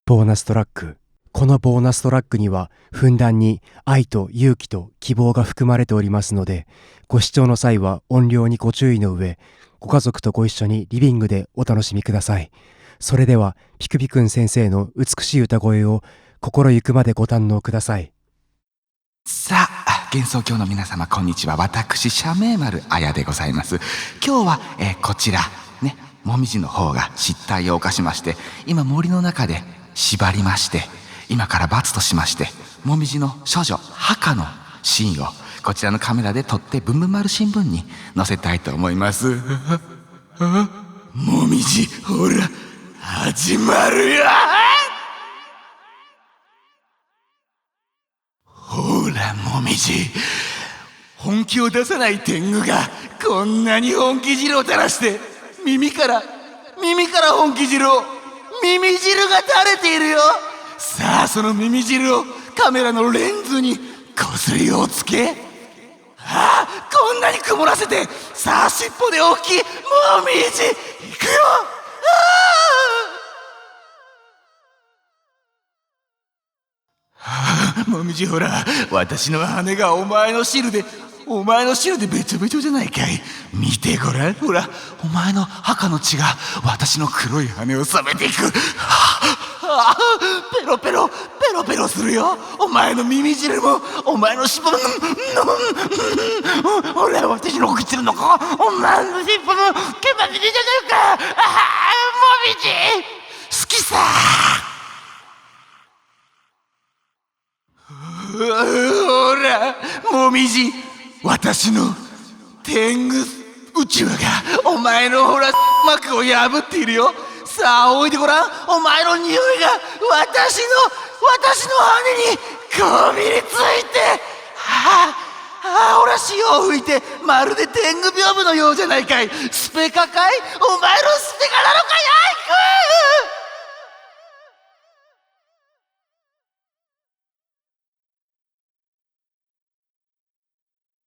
ボーナストラック。このボーナストラックにはふんだんに愛と勇気と希望が含まれておりますので、ご視聴の際は音量にご注意の上、ご家族とご一緒にリビングでお楽しみください。それではピクピくん先生の美しい歌声を心ゆくまでご堪能ください。 さあ、幻想郷の皆様こんにちは。私社名丸綾でございます。今日は、こちらね、もみじの方が失態を犯しまして、今森の中で縛りまして、今から罰としまして、もみじの処女墓のシーンをこちらのカメラで撮ってブンブン丸新聞に載せたいと思います。もみじ、ほら始まるよ。ほらもみじ、本気を出さない天狗がこんなに本気汁を垂らして、耳から本気汁を、耳汁が垂れているよ。さあその耳汁をカメラのレンズにこすりをつけ、こんなに曇らせて、さあ尻尾で大きいもみじいくよ。もみじ、ほら私の羽がお前の汁でべちょべちょじゃないかい。見てごらん、ほらお前の墓の血が私の黒い羽を染めていく。ペロペロするよ。お前の耳汁もお前の尻尾も、ほら私の口の中、お前の尻尾も毛まみれじゃないか。もみじ好きさ。ほらもみじ、私の天狗宇宙がお前のほら膜を破っているよ。さあおいでごらん、お前の匂いが私の羽にこびりついて、ほら潮を吹いて、まるで天狗屏風のようじゃないかい。スペカかい、お前のスペカなのかい。あいく